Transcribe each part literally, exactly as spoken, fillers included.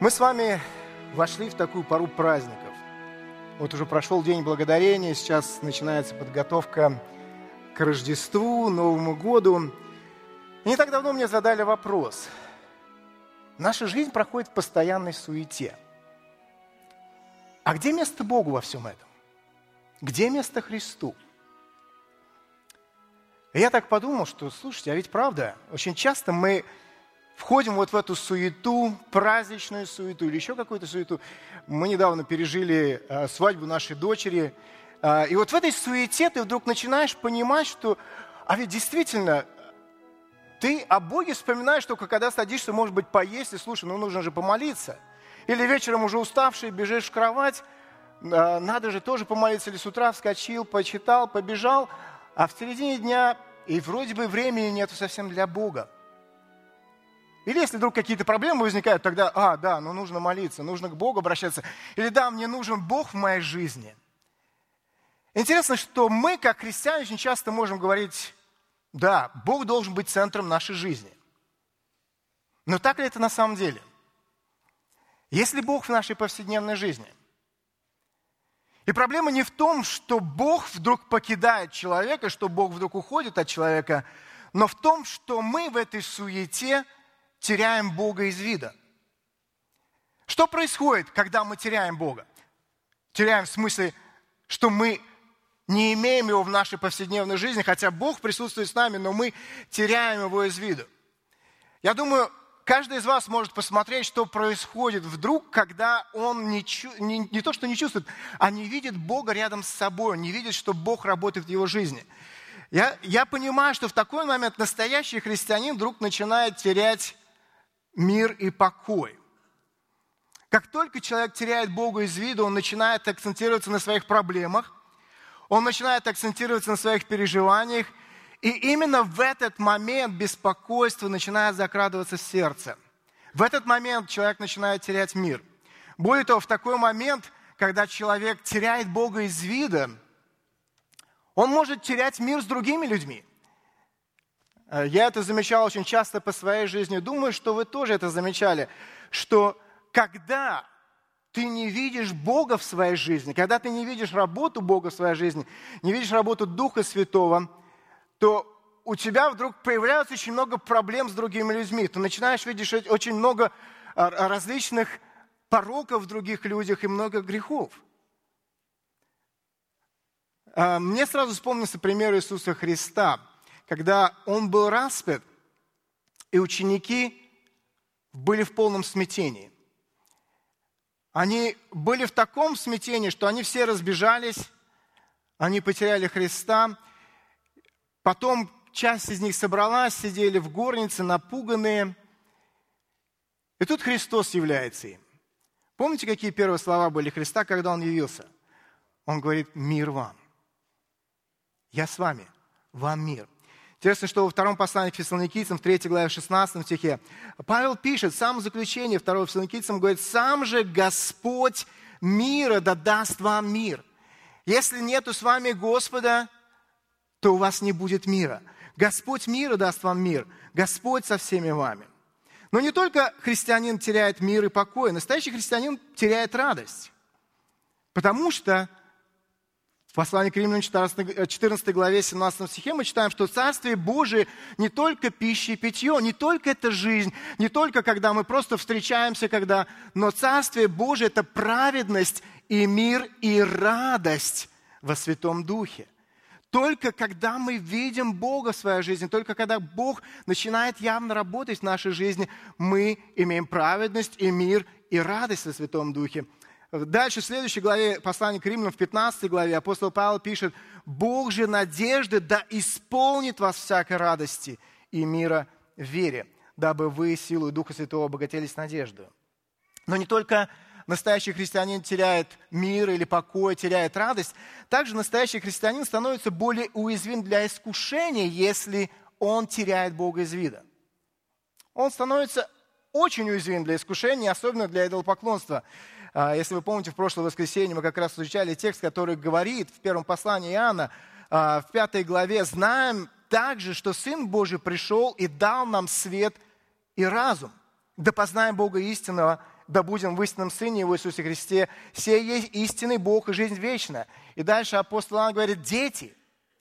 Мы с вами вошли в такую пору праздников. Вот уже прошел День Благодарения, сейчас начинается подготовка к Рождеству, Новому году. И не так давно мне задали вопрос. Наша жизнь проходит в постоянной суете. А где место Богу во всем этом? Где место Христу? И я так подумал, что, слушайте, а ведь правда, очень часто мы входим вот в эту суету, праздничную суету или еще какую-то суету. Мы недавно пережили э, свадьбу нашей дочери. Э, и вот в этой суете ты вдруг начинаешь понимать, что, а ведь действительно, ты о Боге вспоминаешь только когда садишься, может быть, поесть, и слушай, ну нужно же помолиться. Или вечером уже уставший, бежишь в кровать, э, надо же тоже помолиться, или с утра вскочил, почитал, побежал, а в середине дня и вроде бы времени нету совсем для Бога. Или если вдруг какие-то проблемы возникают, тогда, а, да, ну нужно молиться, нужно к Богу обращаться. Или да, мне нужен Бог в моей жизни. Интересно, что мы, как христиане, очень часто можем говорить, да, Бог должен быть центром нашей жизни. Но так ли это на самом деле? Есть ли Бог в нашей повседневной жизни? И проблема не в том, что Бог вдруг покидает человека, что Бог вдруг уходит от человека, но в том, что мы в этой суете теряем Бога из вида. Что происходит, когда мы теряем Бога? Теряем в смысле, что мы не имеем Его в нашей повседневной жизни, хотя Бог присутствует с нами, но мы теряем Его из вида. Я думаю, каждый из вас может посмотреть, что происходит вдруг, когда он не, чу- не, не то, что не чувствует, а не видит Бога рядом с собой, не видит, что Бог работает в его жизни. Я, я понимаю, что в такой момент настоящий христианин вдруг начинает терять мир и покой. Как только человек теряет Бога из виду, он начинает акцентироваться на своих проблемах, он начинает акцентироваться на своих переживаниях, и именно в этот момент беспокойство начинает закрадываться в сердце. В этот момент человек начинает терять мир. Более того, в такой момент, когда человек теряет Бога из вида, он может терять мир с другими людьми. Я это замечал очень часто по своей жизни. Думаю, что вы тоже это замечали, что когда ты не видишь Бога в своей жизни, когда ты не видишь работу Бога в своей жизни, не видишь работу Духа Святого, то у тебя вдруг появляется очень много проблем с другими людьми. Ты начинаешь видеть очень много различных пороков в других людях и много грехов. Мне сразу вспомнился пример Иисуса Христа, когда Он был распят, и ученики были в полном смятении. Они были в таком смятении, что они все разбежались, они потеряли Христа. Потом часть из них собралась, сидели в горнице, напуганные. И тут Христос является им. Помните, какие первые слова были Христа, когда Он явился? Он говорит: «Мир вам». Я с вами, вам мир. Интересно, что во втором послании к Фессалоникийцам, в третьей главе, в шестнадцатом стихе, Павел пишет, в самом заключении второго Фессалоникийцам, говорит: «Сам же Господь мира да даст вам мир. Если нету с вами Господа, то у вас не будет мира. Господь мира даст вам мир. Господь со всеми вами». Но не только христианин теряет мир и покой, настоящий христианин теряет радость. Потому что в послании к Римлянам четырнадцатой главе, семнадцатом стихе мы читаем, что Царствие Божие не только пища и питье, не только это жизнь, не только когда мы просто встречаемся, когда, но Царствие Божие – это праведность и мир и радость во Святом Духе. Только когда мы видим Бога в своей жизни, только когда Бог начинает явно работать в нашей жизни, мы имеем праведность и мир и радость во Святом Духе. Дальше, в следующей главе послания к Римлянам, в пятнадцатой главе, апостол Павел пишет: «Бог же надежды да исполнит вас всякой радости и мира в вере, дабы вы силой Духа Святого обогатились надеждой». Но не только настоящий христианин теряет мир или покой, теряет радость, также настоящий христианин становится более уязвим для искушения, если он теряет Бога из вида. Он становится очень уязвим для искушения, особенно для идолопоклонства. Если вы помните, в прошлое воскресенье мы как раз изучали текст, который говорит в первом послании Иоанна, в пятой главе: «Знаем также, что Сын Божий пришел и дал нам свет и разум, да познаем Бога истинного, да будем в истинном Сыне Его Иисусе Христе, сей есть истинный Бог и жизнь вечная. И дальше апостол Иоанн говорит: дети,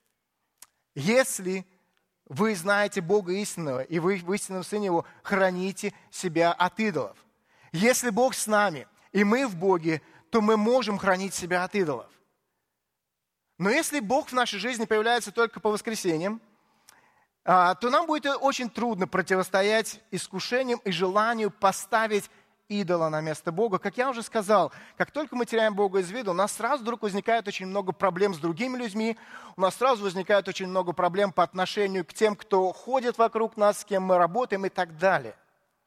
если вы знаете Бога истинного, и вы в истинном Сыне Его храните себя от идолов. Если Бог с нами, и мы в Боге, то мы можем хранить себя от идолов. Но если Бог в нашей жизни появляется только по воскресеньям, то нам будет очень трудно противостоять искушениям и желанию поставить идола на место Бога. Как я уже сказал, как только мы теряем Бога из виду, у нас сразу вдруг возникает очень много проблем с другими людьми, у нас сразу возникает очень много проблем по отношению к тем, кто ходит вокруг нас, с кем мы работаем и так далее.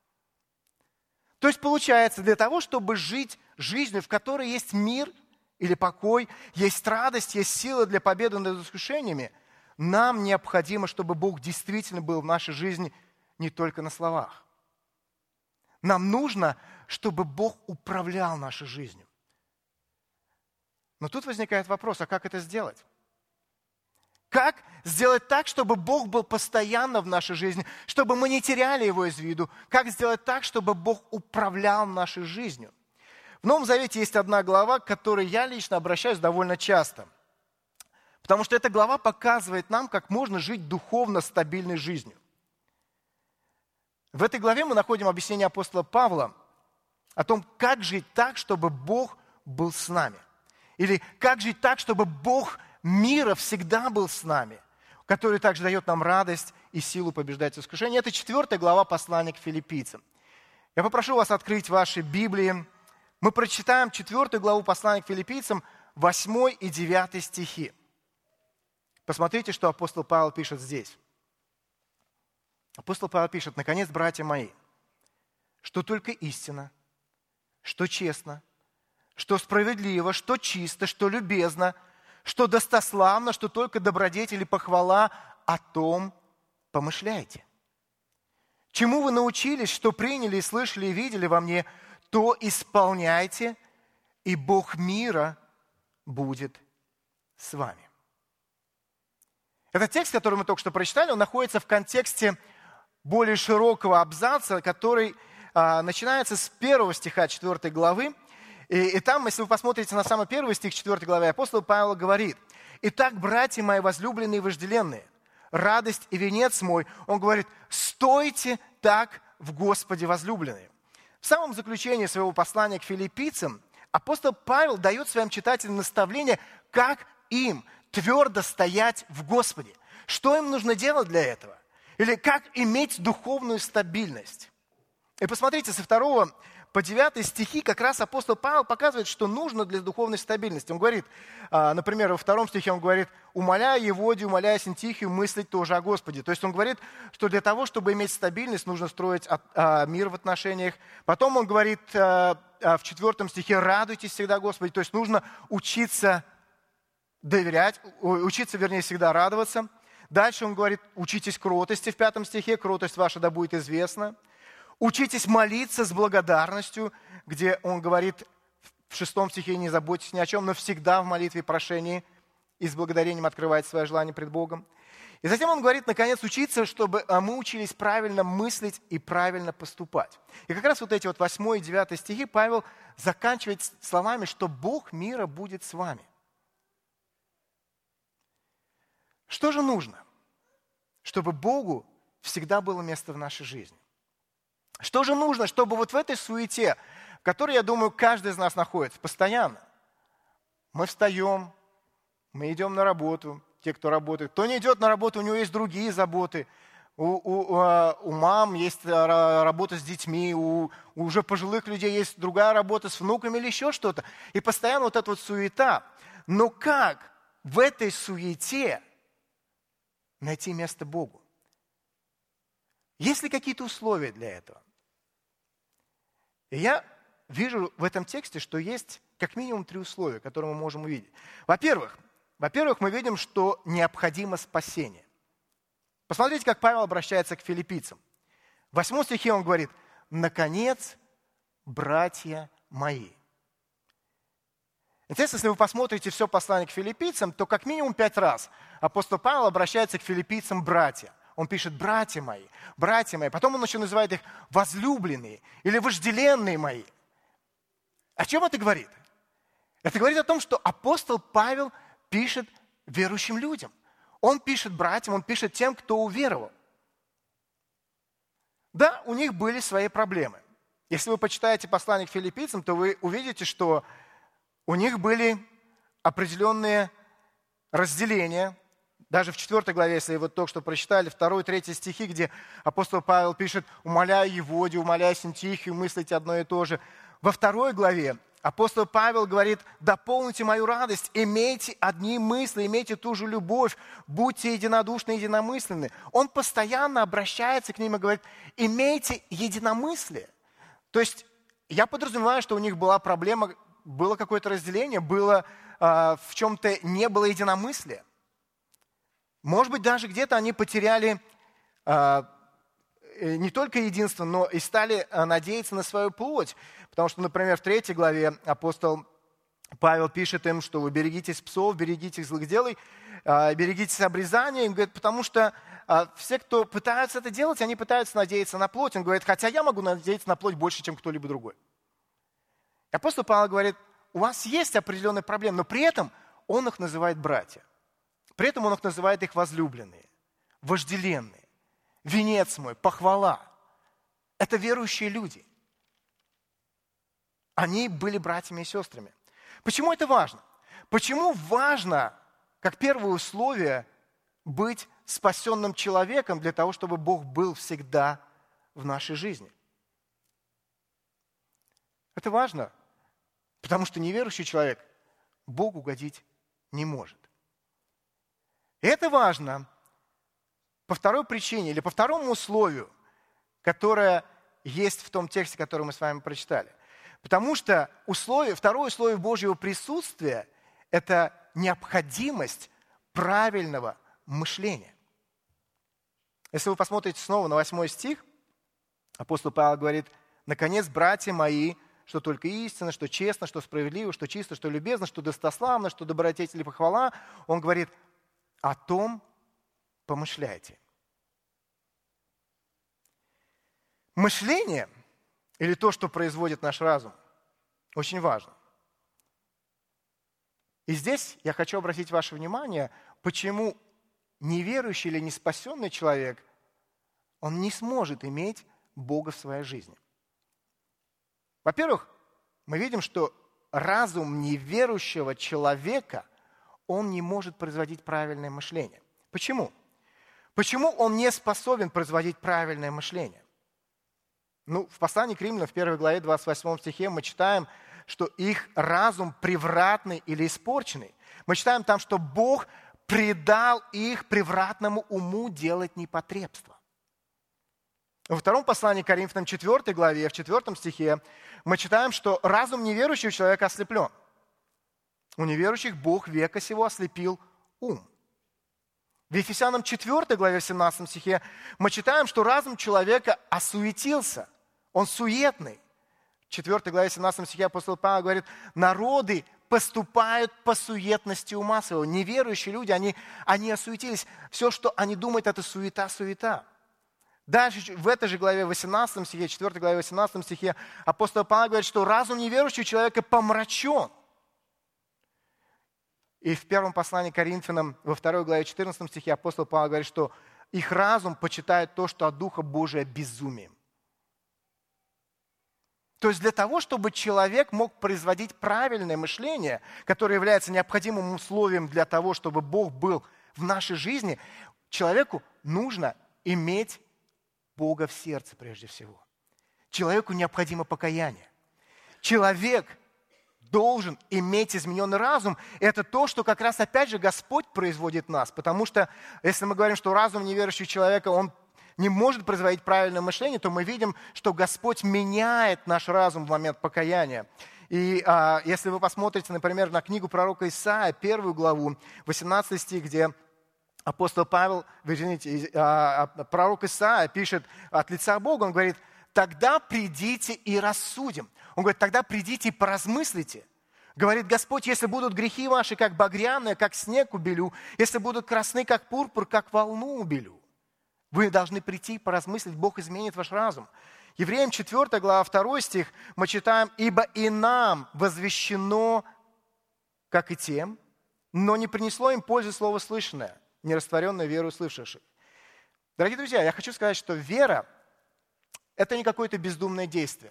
То есть получается, для того, чтобы жить жизнью, в которой есть мир или покой, есть радость, есть сила для победы над искушениями, нам необходимо, чтобы Бог действительно был в нашей жизни не только на словах. Нам нужно, чтобы Бог управлял нашей жизнью. Но тут возникает вопрос, а как это сделать? Как сделать так, чтобы Бог был постоянно в нашей жизни, чтобы мы не теряли Его из виду? Как сделать так, чтобы Бог управлял нашей жизнью? В Новом Завете есть одна глава, к которой я лично обращаюсь довольно часто. Потому что эта глава показывает нам, как можно жить духовно стабильной жизнью. В этой главе мы находим объяснение апостола Павла о том, как жить так, чтобы Бог был с нами. Или как жить так, чтобы Бог мира всегда был с нами, который также дает нам радость и силу побеждать искушения. Это четвертая глава послания к филиппийцам. Я попрошу вас открыть ваши Библии. Мы прочитаем четвертую главу послания к филиппийцам, восьмой и девятый стихи. Посмотрите, что апостол Павел пишет здесь. Апостол Павел пишет: «Наконец, братья мои, что только истина, что честно, что справедливо, что чисто, что любезно, что достославно, что только добродетель и похвала, о том помышляйте. Чему вы научились, что приняли и слышали и видели во мне, то исполняйте, и Бог мира будет с вами». Этот текст, который мы только что прочитали, он находится в контексте более широкого абзаца, который а, начинается с первого стиха четвёртой главы. И, и там, если вы посмотрите на самый первый стих четвёртой главы, апостол Павел говорит: «Итак, братья мои возлюбленные и вожделенные, радость и венец мой», он говорит: «стойте так в Господе, возлюбленные». В самом заключении своего послания к филиппийцам апостол Павел дает своим читателям наставление, как им твердо стоять в Господе. Что им нужно делать для этого? Или как иметь духовную стабильность? И посмотрите, со второго по девятый стихи как раз апостол Павел показывает, что нужно для духовной стабильности. Он говорит, например, во втором стихе он говорит: «Умоляя Еводию, умоляя Синтихию, мыслить тоже о Господе». То есть он говорит, что для того, чтобы иметь стабильность, нужно строить мир в отношениях. Потом он говорит в четвертом стихе: «Радуйтесь всегда Господи». То есть нужно учиться доверять, учиться, вернее, всегда радоваться. Дальше он говорит: учитесь кротости в пятом стихе, кротость ваша да будет известна. Учитесь молиться с благодарностью, где он говорит в шестом стихе: не заботьтесь ни о чем, но всегда в молитве и прошении и с благодарением открывайте свое желание пред Богом. И затем он говорит, наконец, учиться, чтобы мы учились правильно мыслить и правильно поступать. И как раз вот эти вот восьмой и девятый стихи Павел заканчивает словами, что Бог мира будет с вами. Что же нужно, чтобы Богу всегда было место в нашей жизни? Что же нужно, чтобы вот в этой суете, в которой, я думаю, каждый из нас находится постоянно, мы встаем, мы идем на работу, те, кто работает. Кто не идет на работу, у него есть другие заботы. У, у, у мам есть работа с детьми, у, у уже пожилых людей есть другая работа с внуками или еще что-то. И постоянно вот эта вот суета. Но как в этой суете найти место Богу? Есть ли какие-то условия для этого? И я вижу в этом тексте, что есть как минимум три условия, которые мы можем увидеть. Во-первых, во-первых, мы видим, что необходимо спасение. Посмотрите, как Павел обращается к филиппийцам. В восьмом стихе он говорит: «Наконец, братья мои». Интересно, если вы посмотрите все послание к филиппийцам, то как минимум пять раз апостол Павел обращается к филиппийцам братья. Он пишет: «братья мои», «братья мои». Потом он еще называет их «возлюбленные» или «вожделенные мои». О чем это говорит? Это говорит о том, что апостол Павел пишет верующим людям. Он пишет братьям, он пишет тем, кто уверовал. Да, у них были свои проблемы. Если вы почитаете послание к филиппийцам, то вы увидите, что у них были определенные разделения. Даже в четвёртой главе, если вы только что прочитали, второй, третий стихи, где апостол Павел пишет: «Умоляю Еводию, умоляю Синтихию, мыслите одно и то же». Во второй главе апостол Павел говорит: «Дополните мою радость, имейте одни мысли, имейте ту же любовь, будьте единодушны, единомысленны». Он постоянно обращается к ним и говорит: «Имейте единомыслие». То есть я подразумеваю, что у них была проблема, было какое-то разделение, было э, в чем-то не было единомыслия. Может быть, даже где-то они потеряли э, не только единство, но и стали надеяться на свою плоть. Потому что, например, в третьей главе апостол Павел пишет им, что вы берегитесь псов, берегитесь злых дел, берегитесь обрезания. Он говорит, потому что все, кто пытаются это делать, они пытаются надеяться на плоть. Он говорит, хотя я могу надеяться на плоть больше, чем кто-либо другой. И апостол Павел говорит, у вас есть определенные проблемы, но при этом он их называет братья. При этом он их называет их возлюбленные, вожделенные. Венец мой, похвала. Это верующие люди. Они были братьями и сестрами. Почему это важно? Почему важно, как первое условие, быть спасенным человеком для того, чтобы Бог был всегда в нашей жизни? Это важно, потому что неверующий человек Богу угодить не может. И это важно по второй причине или по второму условию, которое есть в том тексте, который мы с вами прочитали. Потому что условие, второе условие Божьего присутствия – это необходимость правильного мышления. Если вы посмотрите снова на восьмой стих, апостол Павел говорит, «Наконец, братья мои, что только истинно, что честно, что справедливо, что чисто, что любезно, что достославно, что добродетель и похвала». Он говорит, «О том помышляйте». Мышление, или то, что производит наш разум, очень важно. И здесь я хочу обратить ваше внимание, почему неверующий или неспасенный человек, он не сможет иметь Бога в своей жизни. Во-первых, мы видим, что разум неверующего человека, он не может производить правильное мышление. Почему? Почему он не способен производить правильное мышление? Ну, в послании к Римлянам, в первой главе, двадцать восьмом стихе, мы читаем, что их разум превратный или испорченный. Мы читаем там, что Бог предал их превратному уму делать непотребство. Во втором послании к Коринфянам, четвёртой главе, в четвёртом стихе, мы читаем, что разум неверующего человека ослеплен. У неверующих Бог века сего ослепил ум. В Ефесянам четвёртой главе, в семнадцатом стихе, мы читаем, что разум человека осуетился. Он суетный. В четвёртой главе, семнадцатом стихе апостол Павел говорит, народы поступают по суетности ума своего. Неверующие люди, они, они осуетились. Все, что они думают, это суета-суета. Дальше в этой же главе, восемнадцатом стихе, четвёртой главе, восемнадцатом стихе, апостол Павел говорит, что разум неверующего человека помрачен. И в первом послании к Коринфянам, во второй главе, четырнадцатом стихе, апостол Павел говорит, что их разум почитает то, что от Духа Божия безумием. То есть для того, чтобы человек мог производить правильное мышление, которое является необходимым условием для того, чтобы Бог был в нашей жизни, человеку нужно иметь Бога в сердце прежде всего. Человеку необходимо покаяние. Человек должен иметь измененный разум. Это то, что как раз опять же Господь производит в нас. Потому что если мы говорим, что разум неверующего человека, он не может производить правильное мышление, то мы видим, что Господь меняет наш разум в момент покаяния. И а, если вы посмотрите, например, на книгу пророка Исаия, первую главу, восемнадцатый стих, где апостол Павел, вы извините, а, а, пророк Исаия пишет от лица Бога, он говорит, «Тогда придите и рассудим». Он говорит, «Тогда придите и поразмыслите». Говорит Господь, «Если будут грехи ваши, как багряные, как снег убелю, если будут красны, как пурпур, как волну убелю». Вы должны прийти и поразмыслить, Бог изменит ваш разум. Евреям четвёртая глава, второй стих, мы читаем: «Ибо и нам возвещено, как и тем, но не принесло им пользы слово слышанное, нерастворенное веру услышавших». Дорогие друзья, я хочу сказать, что вера – это не какое-то бездумное действие.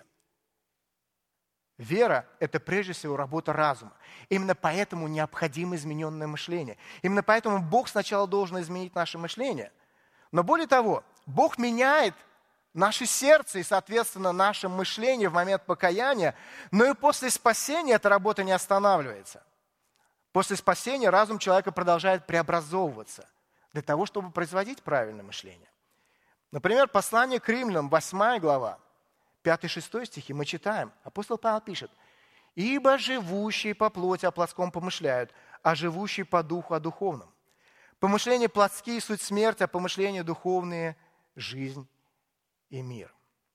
Вера – это прежде всего работа разума. Именно поэтому необходимо измененное мышление. Именно поэтому Бог сначала должен изменить наше мышление. Но более того, Бог меняет наше сердце и, соответственно, наше мышление в момент покаяния, но и после спасения эта работа не останавливается. После спасения разум человека продолжает преобразовываться для того, чтобы производить правильное мышление. Например, послание к римлянам, восьмая глава, пятый-шестой стихи, мы читаем. Апостол Павел пишет: «Ибо живущие по плоти о плотском помышляют, а живущие по духу о духовном. Помышления плотские – суть смерть, а помышления духовные – жизнь и мир».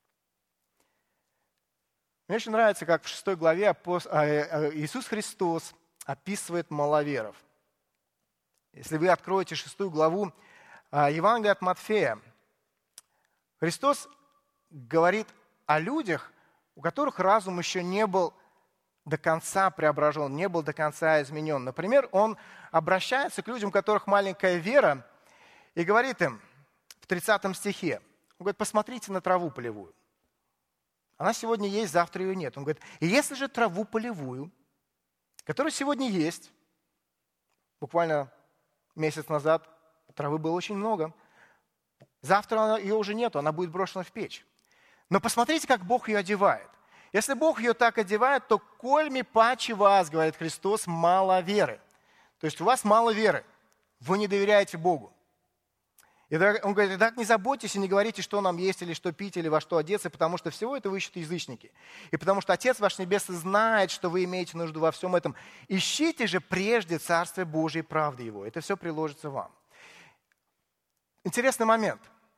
Мне очень нравится, как в шестой главе Иисус Христос описывает маловеров. Если вы откроете шестую главу Евангелия от Матфея, Христос говорит о людях, у которых разум еще не был до конца преображен, не был до конца изменен. Например, он обращается к людям, у которых маленькая вера, и говорит им в тридцатом стихе, он говорит: посмотрите на траву полевую. Она сегодня есть, завтра ее нет. Он говорит: и если же траву полевую, которая сегодня есть, буквально месяц назад травы было очень много, завтра ее уже нету, она будет брошена в печь. Но посмотрите, как Бог ее одевает. Если Бог ее так одевает, то кольми паче вас, говорит Христос, мало веры. То есть у вас мало веры, вы не доверяете Богу. И он говорит: так не заботьтесь и не говорите, что нам есть, или что пить, или во что одеться, потому что всего это вы ищете язычники. И потому что Отец ваш Небесный знает, что вы имеете нужду во всем этом. Ищите же прежде Царствие Божие и правды Его. Это все приложится вам. Интересный момент.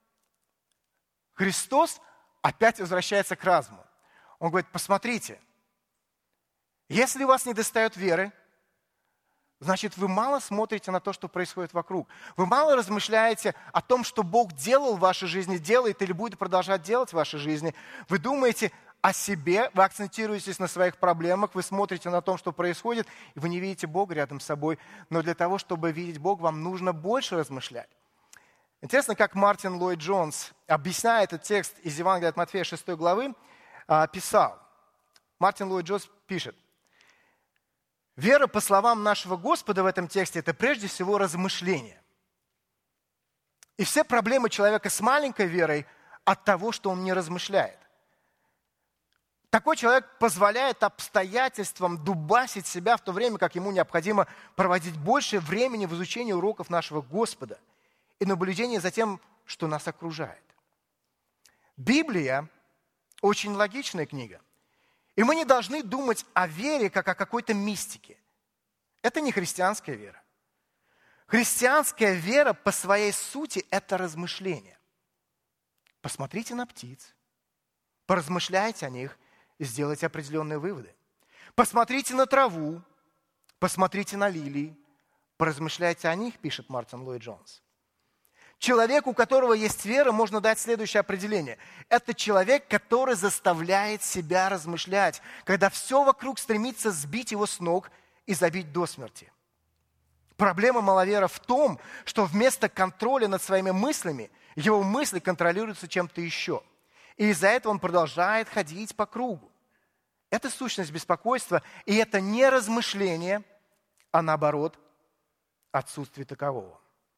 Христос опять возвращается к разуму. Он говорит: посмотрите, если у вас недостает веры, значит, вы мало смотрите на то, что происходит вокруг. Вы мало размышляете о том, что Бог делал в вашей жизни, делает или будет продолжать делать в вашей жизни. Вы думаете о себе, вы акцентируетесь на своих проблемах, вы смотрите на то, что происходит, и вы не видите Бога рядом с собой. Но для того, чтобы видеть Бога, вам нужно больше размышлять. Интересно, как Мартин Ллойд Джонс, объясняя этот текст из Евангелия от Матфея шестой главы, писал. Мартин Ллойд Джонс пишет: вера, по словам нашего Господа в этом тексте, это прежде всего размышление. И все проблемы человека с маленькой верой от того, что он не размышляет. Такой человек позволяет обстоятельствам дубасить себя в то время, как ему необходимо проводить больше времени в изучении уроков нашего Господа и наблюдении за тем, что нас окружает. Библия очень логичная книга. И мы не должны думать о вере, как о какой-то мистике. Это не христианская вера. Христианская вера по своей сути – это размышление. Посмотрите на птиц, поразмышляйте о них и сделайте определенные выводы. Посмотрите на траву, посмотрите на лилии, поразмышляйте о них, пишет Мартин Ллойд Джонс. Человеку, у которого есть вера, можно дать следующее определение. Это человек, который заставляет себя размышлять, когда все вокруг стремится сбить его с ног и забить до смерти. Проблема маловера в том, что вместо контроля над своими мыслями, его мысли контролируются чем-то еще. И из-за этого он продолжает ходить по кругу. Это сущность беспокойства, и это не размышление, а наоборот, отсутствие такового.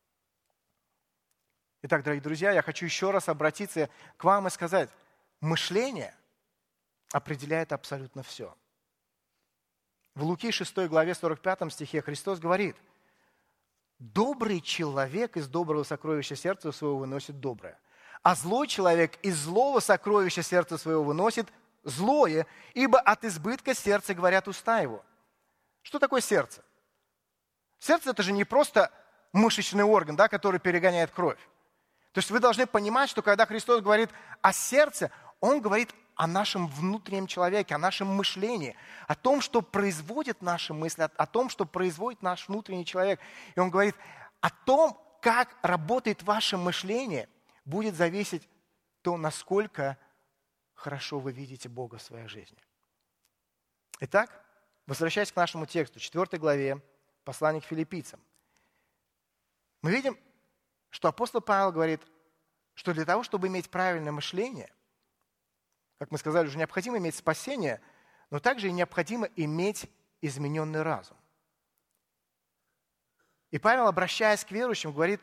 Итак, дорогие друзья, я хочу еще раз обратиться к вам и сказать: мышление определяет абсолютно все. В Луки шестой главе сорок пятом стихе Христос говорит: добрый человек из доброго сокровища сердца своего выносит доброе, а злой человек из злого сокровища сердца своего выносит злое, ибо от избытка сердца говорят уста его. Что такое сердце? Сердце – это же не просто мышечный орган, да, который перегоняет кровь. То есть вы должны понимать, что когда Христос говорит о сердце, Он говорит о нашем внутреннем человеке, о нашем мышлении, о том, что производит наши мысли, о том, что производит наш внутренний человек. И Он говорит о том, как работает ваше мышление, будет зависеть то, насколько хорошо вы видите Бога в своей жизни. Итак, возвращаясь к нашему тексту, четвёртой главе, послания к филиппийцам, мы видим, что апостол Павел говорит, что для того, чтобы иметь правильное мышление, как мы сказали, уже необходимо иметь спасение, но также и необходимо иметь измененный разум. И Павел, обращаясь к верующим, говорит,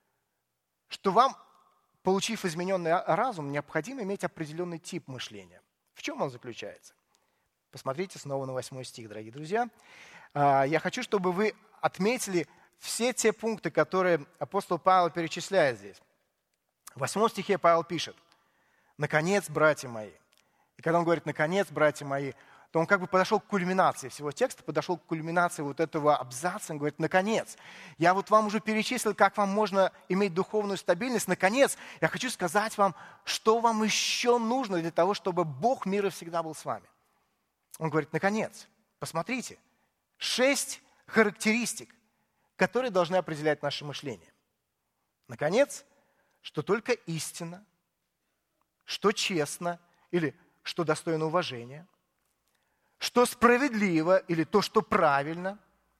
что вам, получив измененный разум, необходимо иметь определенный тип мышления. В чем он заключается? Посмотрите снова на восьмой стих, дорогие друзья. Я хочу, чтобы вы отметили все те пункты, которые апостол Павел перечисляет здесь. В восьмом стихе Павел пишет: «Наконец, братья мои». И когда он говорит «наконец, братья мои», то он как бы подошел к кульминации всего текста, подошел к кульминации вот этого абзаца. Он говорит: наконец, я вот вам уже перечислил, как вам можно иметь духовную стабильность. Наконец, я хочу сказать вам, что вам еще нужно для того, чтобы Бог мира всегда был с вами. Он говорит: наконец, посмотрите, шесть характеристик, которые должны определять наше мышление. Наконец, что только истина, что честно или что достойно уважения, что справедливо или то, что правильно,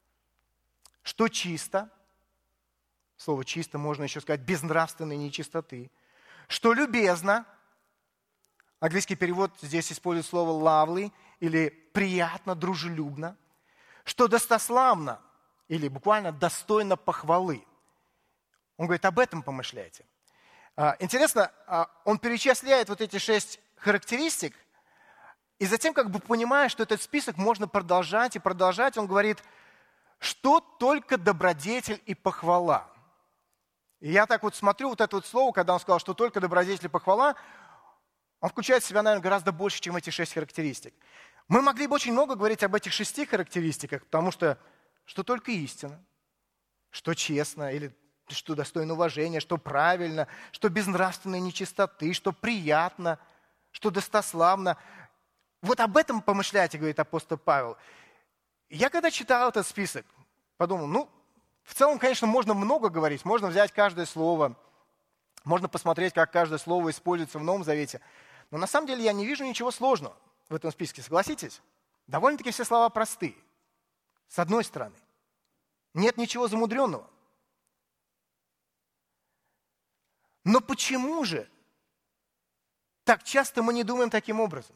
что чисто, слово «чисто» можно еще сказать безнравственной нечистоты, что любезно, английский перевод здесь использует слово lovely или приятно, дружелюбно, что достославно или буквально достойно похвалы. Он говорит: об этом помышляйте. Интересно, он перечисляет вот эти шесть характеристик, и затем, как бы понимая, что этот список можно продолжать и продолжать, он говорит, что только добродетель и похвала. И я так вот смотрю вот это вот слово, когда он сказал, что только добродетель и похвала, он включает в себя, наверное, гораздо больше, чем эти шесть характеристик. Мы могли бы очень много говорить об этих шести характеристиках, потому что что только истина, что честно, или что достойно уважения, что правильно, что безнравственной нечистоты, что приятно, что достославно. Вот об этом помышляйте, говорит апостол Павел. Я когда читал этот список, подумал, ну, в целом, конечно, можно много говорить, можно взять каждое слово, можно посмотреть, как каждое слово используется в Новом Завете. Но на самом деле я не вижу ничего сложного в этом списке, согласитесь? Довольно-таки все слова простые, с одной стороны. Нет ничего замудренного. Но почему же так часто мы не думаем таким образом?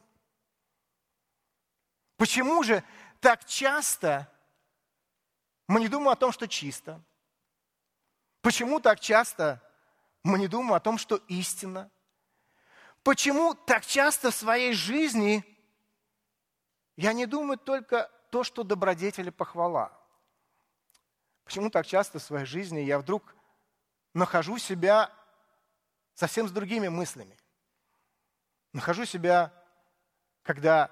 Почему же так часто мы не думаем о том, что чисто? Почему так часто мы не думаем о том, что истинно? Почему так часто в своей жизни я не думаю только то, что добродетель и похвала? Почему так часто в своей жизни я вдруг нахожу себя совсем с другими мыслями? Нахожу себя, когда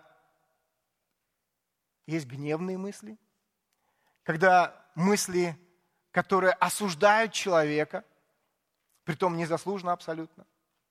есть гневные мысли, когда мысли, которые осуждают человека, притом незаслуженно абсолютно.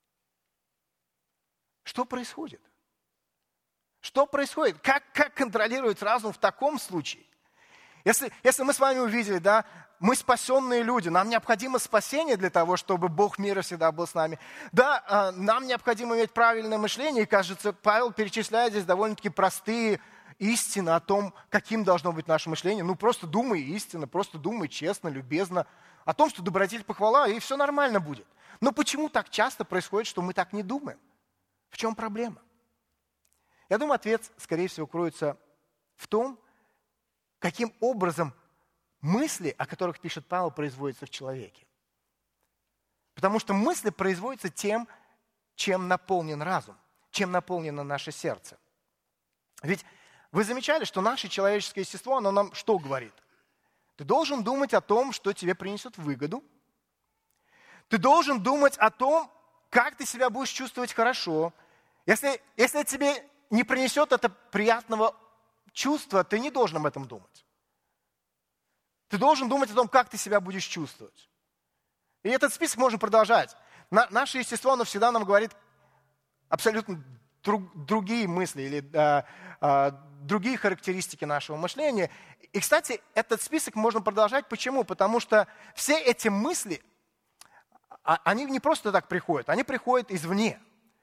Что происходит? Что происходит? Как, как контролировать разум в таком случае? Если, если мы с вами увидели, да, мы спасенные люди, нам необходимо спасение для того, чтобы Бог мира всегда был с нами. Да, нам необходимо иметь правильное мышление, и, кажется, Павел перечисляет здесь довольно-таки простые истины о том, каким должно быть наше мышление. Ну, просто думай истинно, просто думай честно, любезно, о том, что добродетель похвала, и все нормально будет. Но почему так часто происходит, что мы так не думаем? В чем проблема? Я думаю, ответ, скорее всего, кроется в том, каким образом мысли, о которых пишет Павел, производятся в человеке. Потому что мысли производятся тем, чем наполнен разум, чем наполнено наше сердце. Ведь вы замечали, что наше человеческое естество, оно нам что говорит? Ты должен думать о том, что тебе принесет выгоду. Ты должен думать о том, как ты себя будешь чувствовать хорошо. Если, если тебе не принесет это приятного чувства, ты не должен об этом думать. Ты должен думать о том, как ты себя будешь чувствовать. И этот список можно продолжать. На, наше естество, оно всегда нам говорит абсолютно друг, другие мысли или а, а, другие характеристики нашего мышления. И, кстати, этот список можно продолжать. Почему? Потому что все эти мысли, они не просто так приходят, они приходят извне.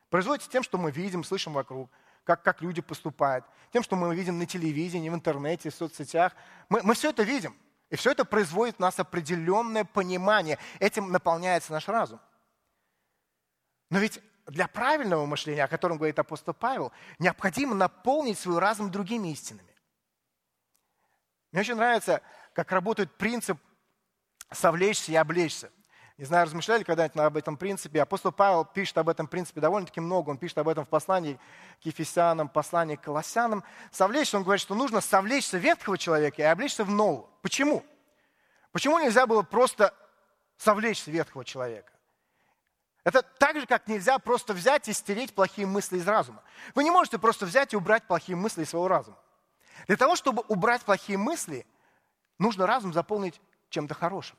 Производится тем, что мы видим, слышим вокруг, как, как люди поступают, тем, что мы видим на телевидении, в интернете, в соцсетях. Мы, мы все это видим. И все это производит в нас определенное понимание. Этим наполняется наш разум. Но ведь для правильного мышления, о котором говорит апостол Павел, необходимо наполнить свой разум другими истинами. Мне очень нравится, как работает принцип «совлечься и облечься». Не знаю, размышляли когда-нибудь об этом принципе. Апостол Павел пишет об этом принципе довольно-таки много. Он пишет об этом в послании к Ефесянам, послании к Колоссянам. Совлечься, он говорит, что нужно совлечься ветхого человека и облечься в нового. Почему? Почему нельзя было просто совлечься ветхого человека? Это так же, как нельзя просто взять и стереть плохие мысли из разума. Вы не можете просто взять и убрать плохие мысли из своего разума. Для того, чтобы убрать плохие мысли, нужно разум заполнить чем-то хорошим.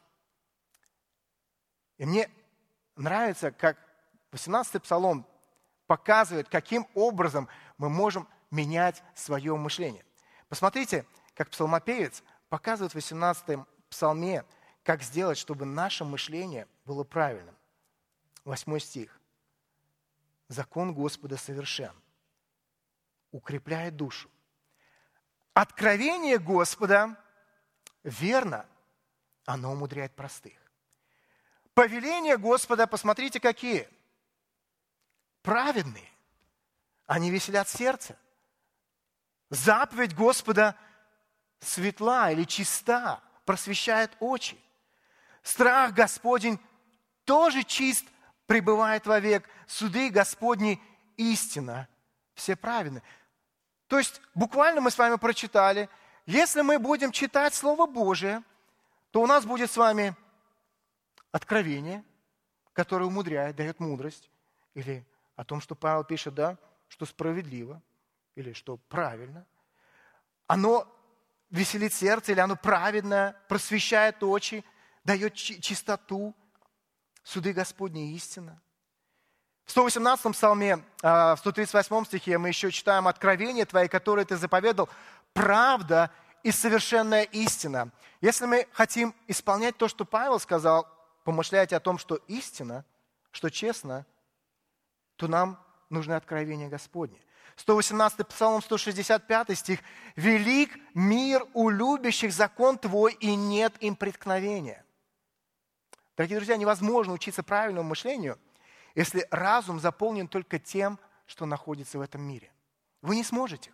И мне нравится, как восемнадцатый псалом показывает, каким образом мы можем менять свое мышление. Посмотрите, как псалмопевец показывает в восемнадцатом псалме, как сделать, чтобы наше мышление было правильным. Восьмой стих. «Закон Господа совершен, укрепляет душу. Откровение Господа верно, оно умудряет простых». Повеления Господа, посмотрите, какие. Праведные. Они веселят сердце. Заповедь Господа светла или чиста, просвещает очи. Страх Господень тоже чист, пребывает вовек. Суды Господни истина. Все праведны. То есть, буквально мы с вами прочитали, если мы будем читать Слово Божие, то у нас будет с вами откровение, которое умудряет, дает мудрость. Или о том, что Павел пишет, да, что справедливо, или что правильно. Оно веселит сердце, или оно праведное, просвещает очи, дает чистоту. Суды Господни истина. В сто восемнадцатом псалме, в сто тридцать восьмом стихе мы еще читаем «Откровение Твои, которое Ты заповедал, правда и совершенная истина». Если мы хотим исполнять то, что Павел сказал, помышляйте о том, что истина, что честно, то нам нужны откровения Господни. сто восемнадцатый псалом, сто шестьдесят пятый стих. «Велик мир у любящих закон Твой, и нет им преткновения». Дорогие друзья, невозможно учиться правильному мышлению, если разум заполнен только тем, что находится в этом мире. Вы не сможете.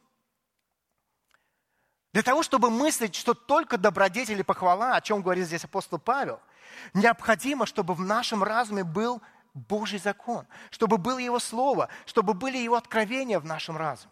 Для того, чтобы мыслить, что только добродетель и похвала, о чем говорит здесь апостол Павел, необходимо, чтобы в нашем разуме был Божий закон, чтобы было Его Слово, чтобы были Его откровения в нашем разуме.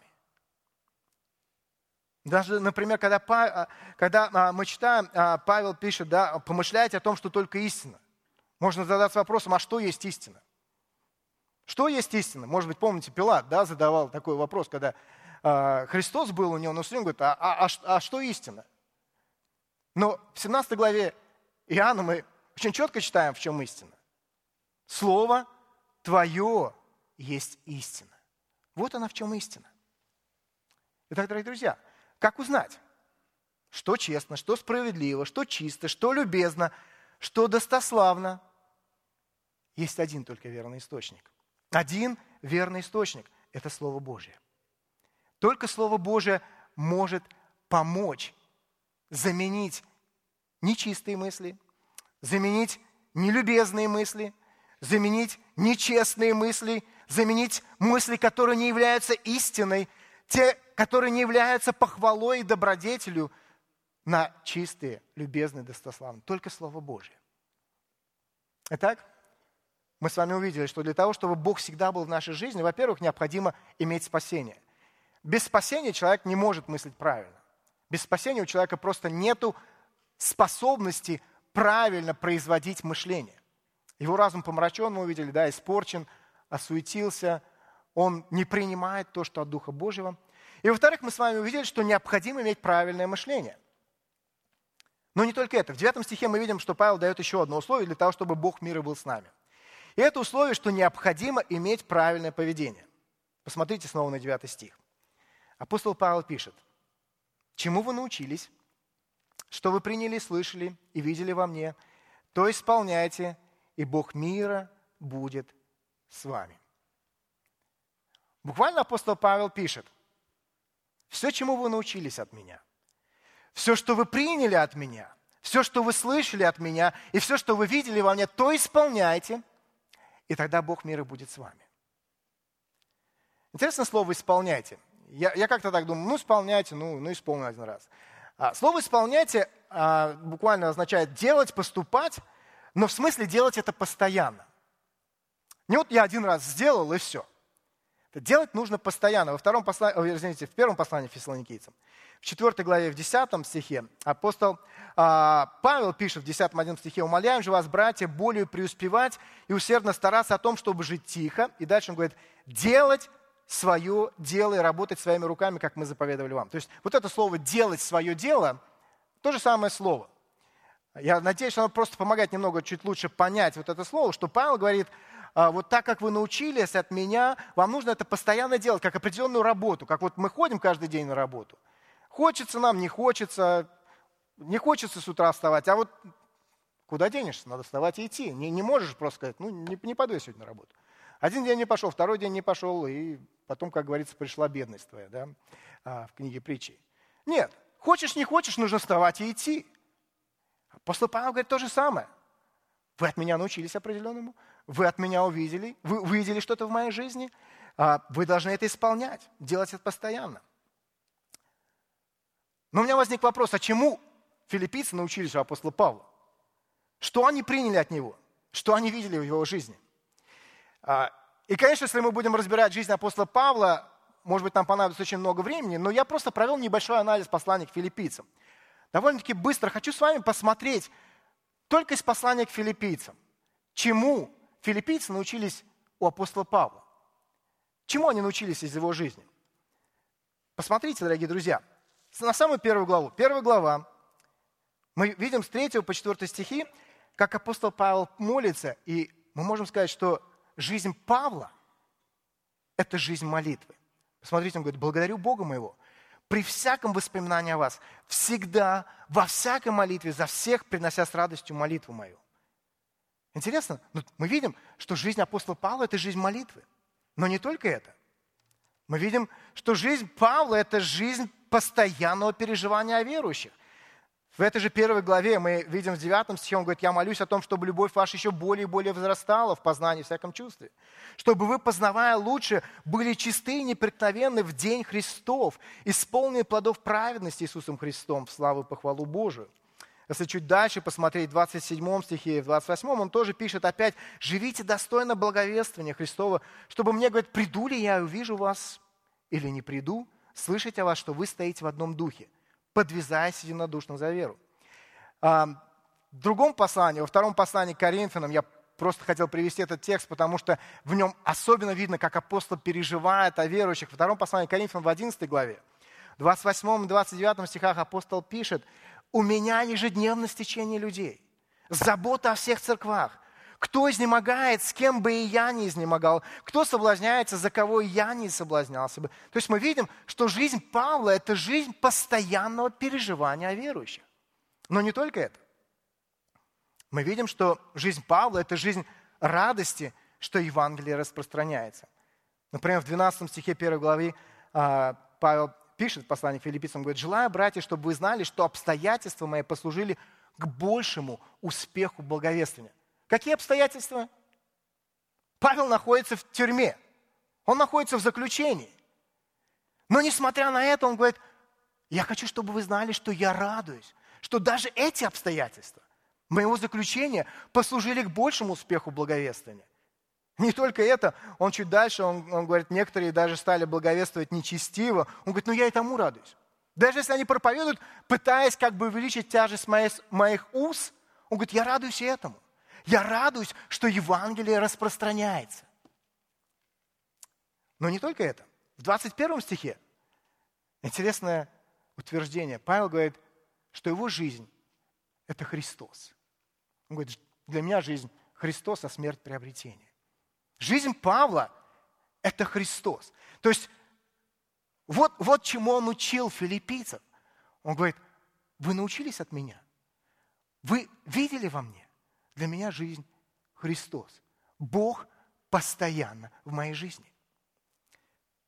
Даже, например, когда, когда мы читаем, Павел пишет, да, помышляйте о том, что только истина. Можно задаться вопросом, а что есть истина? Что есть истина? Может быть, помните, Пилат, да, задавал такой вопрос, когда э, Христос был у него на суде, он говорит, а, а, а, а что истина? Но в семнадцатой главе Иоанна мы очень четко читаем, в чем истина. Слово Твое есть истина. Вот она в чем истина. Итак, дорогие друзья, как узнать, что честно, что справедливо, что чисто, что любезно, что достославно? Есть один только верный источник. Один верный источник – это Слово Божие. Только Слово Божие может помочь заменить нечистые мысли, заменить нелюбезные мысли, заменить нечестные мысли, заменить мысли, которые не являются истиной, те, которые не являются похвалой и добродетелью, на чистые, любезные, достославные. Только Слово Божие. Итак, мы с вами увидели, что для того, чтобы Бог всегда был в нашей жизни, во-первых, необходимо иметь спасение. Без спасения человек не может мыслить правильно. Без спасения у человека просто нету способности правильно производить мышление. Его разум помрачен, мы увидели, да, испорчен, осуетился, он не принимает то, что от Духа Божьего. И, во-вторых, мы с вами увидели, что необходимо иметь правильное мышление. Но не только это. В девятом стихе мы видим, что Павел дает еще одно условие для того, чтобы Бог мира был с нами. И это условие, что необходимо иметь правильное поведение. Посмотрите снова на девятый стих. Апостол Павел пишет: «Чему вы научились, что вы приняли, слышали и видели во мне, то исполняйте, и Бог мира будет с вами». Буквально апостол Павел пишет: все, чему вы научились от меня, все, что вы приняли от меня, все, что вы слышали от меня, и все, что вы видели во мне, то исполняйте, и тогда Бог мира будет с вами. Интересное слово «исполняйте». Я, я как-то так думаю, ну, исполняйте, ну, ну исполню один раз. А, слово «исполняйте» а, буквально означает делать, поступать, но в смысле делать это постоянно. Не вот я один раз сделал, и все. Делать нужно постоянно. Во втором послании, извините, в первом послании Фессалоникийцам, в четвёртой главе, в десятом стихе, апостол а, Павел пишет в десятом одиннадцатом стихе: «Умоляем же вас, братья, более преуспевать и усердно стараться о том, чтобы жить тихо». И дальше он говорит: «делать свое дело и работать своими руками, как мы заповедовали вам». То есть вот это слово «делать свое дело» – то же самое слово. Я надеюсь, что оно просто помогает немного чуть лучше понять вот это слово, что Павел говорит: вот так, как вы научились от меня, вам нужно это постоянно делать, как определенную работу. Как вот мы ходим каждый день на работу. Хочется нам, не хочется. Не хочется с утра вставать, а вот куда денешься? Надо вставать и идти. Не, не можешь просто сказать: ну, не, не пойду я сегодня на работу. Один день не пошел, второй день не пошел, и потом, как говорится, пришла бедность твоя, да, в книге притчи. Нет, хочешь, не хочешь, нужно вставать и идти. Апостол Павел говорит то же самое. Вы от меня научились определенному, вы от меня увидели, вы увидели что-то в моей жизни, вы должны это исполнять, делать это постоянно. Но у меня возник вопрос: а чему филиппийцы научились у апостола Павла? Что они приняли от него? Что они видели в его жизни? И, конечно, если мы будем разбирать жизнь апостола Павла, может быть, нам понадобится очень много времени, но я просто провел небольшой анализ послания к филиппийцам. Довольно-таки быстро хочу с вами посмотреть только из послания к филиппийцам, чему филиппийцы научились у апостола Павла. Чему они научились из его жизни? Посмотрите, дорогие друзья, на самую первую главу. Первая глава, мы видим с третьего по четвёртый стихи, как апостол Павел молится, и мы можем сказать, что жизнь Павла – это жизнь молитвы. Посмотрите, он говорит: «Благодарю Бога моего при всяком воспоминании о вас, всегда, во всякой молитве, за всех, принося с радостью молитву мою». Интересно, мы видим, что жизнь апостола Павла – это жизнь молитвы. Но не только это. Мы видим, что жизнь Павла – это жизнь постоянного переживания о верующих. В этой же первой главе мы видим в девятом стихе, он говорит: «Я молюсь о том, чтобы любовь ваша еще более и более возрастала в познании в всяком чувстве, чтобы вы, познавая лучше, были чисты и непреткновенны в день Христов, исполнены плодов праведности Иисусом Христом в славу и похвалу Божию». Если чуть дальше посмотреть, в двадцать седьмом стихе и в двадцать восьмом, он тоже пишет опять: «Живите достойно благовествования Христова, чтобы мне, говорит, приду ли я и увижу вас, или не приду, слышать о вас, что вы стоите в одном духе, подвязаясь единодушно за веру». В другом послании, во втором послании к Коринфянам, я просто хотел привести этот текст, потому что в нем особенно видно, как апостол переживает о верующих. Во втором послании к Коринфянам в одиннадцатой главе, в двадцать восьмом и двадцать девятом стихах апостол пишет: «У меня ежедневно стечение людей, забота о всех церквах. Кто изнемогает, с кем бы и я не изнемогал, кто соблазняется, за кого и я не соблазнялся бы». То есть мы видим, что жизнь Павла – это жизнь постоянного переживания о верующих. Но не только это. Мы видим, что жизнь Павла – это жизнь радости, что Евангелие распространяется. Например, в двенадцатом стихе первой главы Павел пишет в послании к филиппийцам, говорит: «Желаю, братья, чтобы вы знали, что обстоятельства мои послужили к большему успеху благовествования». Какие обстоятельства? Павел находится в тюрьме. Он находится в заключении. Но несмотря на это, он говорит: «Я хочу, чтобы вы знали, что я радуюсь, что даже эти обстоятельства моего заключения послужили к большему успеху благовествования». Не только это, он чуть дальше, он, он говорит, некоторые даже стали благовествовать нечестиво. Он говорит: «Ну я и тому радуюсь». Даже если они проповедуют, пытаясь как бы увеличить тяжесть моих, моих уз, он говорит: «Я радуюсь и этому. Я радуюсь, что Евангелие распространяется». Но не только это. В двадцать первом стихе интересное утверждение. Павел говорит, что его жизнь – это Христос. Он говорит: «Для меня жизнь Христос, а смерть – приобретение». Жизнь Павла – это Христос. То есть вот, вот чему он учил филиппийцев. Он говорит: «Вы научились от меня, вы видели во мне. Для меня жизнь Христос. Бог постоянно в моей жизни».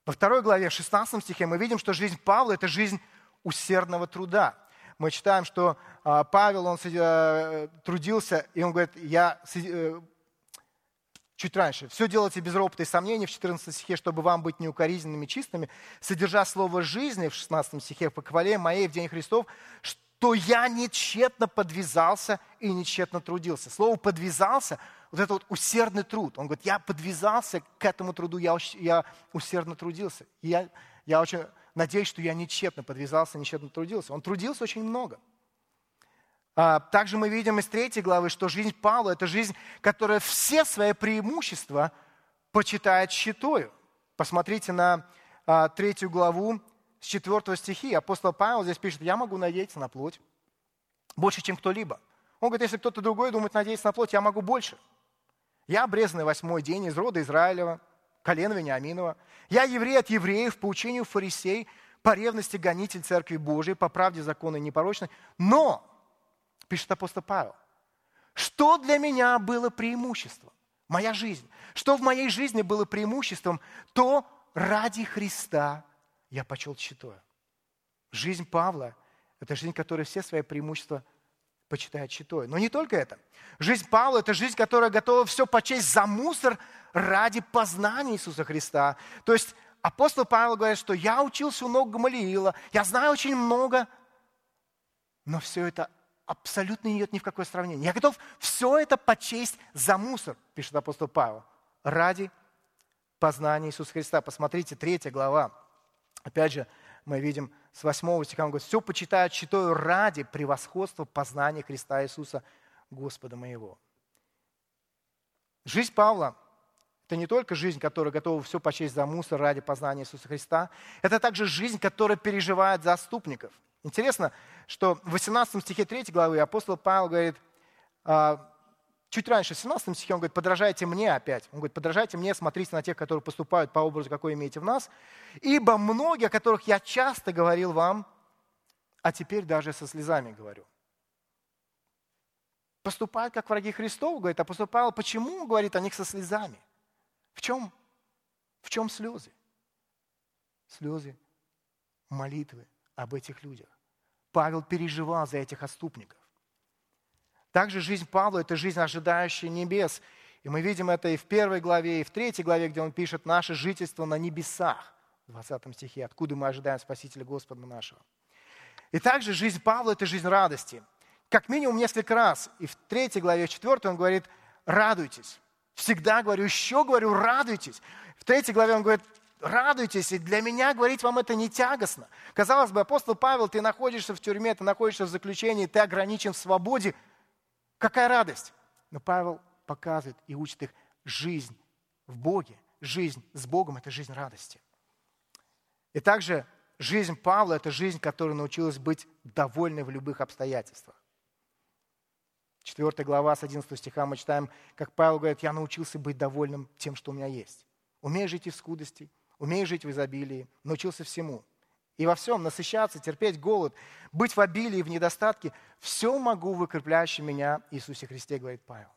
Во второй главе, в шестнадцатом стихе, мы видим, что жизнь Павла – это жизнь усердного труда. Мы читаем, что а, Павел, он а, трудился, и он говорит, я а, чуть раньше, все делайте без ропота и сомнений, в четырнадцатом стихе, чтобы вам быть неукоризненными, чистыми, содержа слово жизни, в шестнадцатом стихе, по хвале моей в день Христов, что я нечетно подвязался и нечетно трудился. Слово «подвязался» – вот это вот усердный труд. Он говорит, я подвязался к этому труду, я, я усердно трудился. И я, я очень надеюсь, что я нечетно подвязался, нечетно трудился. Он трудился очень много. А, также мы видим из третьей главы, что жизнь Павла – это жизнь, которая все свои преимущества почитает щитою. Посмотрите на а, третью главу с четвёртого стихи. Апостол Павел здесь пишет, я могу надеяться на плоть больше, чем кто-либо. Он говорит, если кто-то другой думает надеяться на плоть, я могу больше. Я обрезанный восьмой день из рода Израилева, колена Вениаминова. Я еврей от евреев, по учению фарисей, по ревности гонитель Церкви Божией, по правде закона непорочной. Но, пишет апостол Павел, что для меня было преимуществом? Моя жизнь. Что в моей жизни было преимуществом, то ради Христа я почел щитою. Жизнь Павла – это жизнь, которая все свои преимущества почитает щитою. Но не только это. Жизнь Павла – это жизнь, которая готова все почесть за мусор ради познания Иисуса Христа. То есть апостол Павел говорит, что я учился у ног Гамалиила, я знаю очень много, но все это абсолютно не идет ни в какое сравнение. Я готов все это почесть за мусор, пишет апостол Павел, ради познания Иисуса Христа. Посмотрите, третья глава. Опять же, мы видим с восьмого стиха, он говорит, все почитают щитою ради превосходства познания Христа Иисуса, Господа моего. Жизнь Павла – это не только жизнь, которая готова все почесть за мусор ради познания Иисуса Христа, это также жизнь, которая переживает за отступников. Интересно, что в восемнадцатом стихе третьей главы апостол Павел говорит, чуть раньше, в семнадцатом стихе, он говорит, подражайте мне опять. Он говорит, подражайте мне, смотрите на тех, которые поступают по образу, какой имеете в нас. Ибо многие, о которых я часто говорил вам, а теперь даже со слезами говорю. Поступают, как враги Христова, говорит апостол Павел. Почему он говорит о них со слезами? В чем, в чем слезы? Слезы молитвы об этих людях. Павел переживал за этих отступников. Также жизнь Павла – это жизнь, ожидающая небес. И мы видим это и в первой главе, и в третьей главе, где он пишет «Наше жительство на небесах», в двадцатом стихе, откуда мы ожидаем Спасителя Господа нашего. И также жизнь Павла – это жизнь радости. Как минимум несколько раз. И в третьей главе, в четвертой он говорит «Радуйтесь». Всегда говорю, еще говорю «Радуйтесь». В третьей главе он говорит «Радуйтесь». И для меня говорить вам это не тягостно. Казалось бы, апостол Павел, ты находишься в тюрьме, ты находишься в заключении, ты ограничен в свободе. Какая радость! Но Павел показывает и учит их жизнь в Боге. Жизнь с Богом – это жизнь радости. И также жизнь Павла – это жизнь, которая научилась быть довольной в любых обстоятельствах. Четвертая глава с одиннадцатого стиха мы читаем, как Павел говорит, я научился быть довольным тем, что у меня есть. Умею жить и в скудости, умею жить в изобилии, научился всему. И во всем насыщаться, терпеть голод, быть в обилии и в недостатке. Все могу в укрепляющем меня Иисусе Христе, говорит Павел.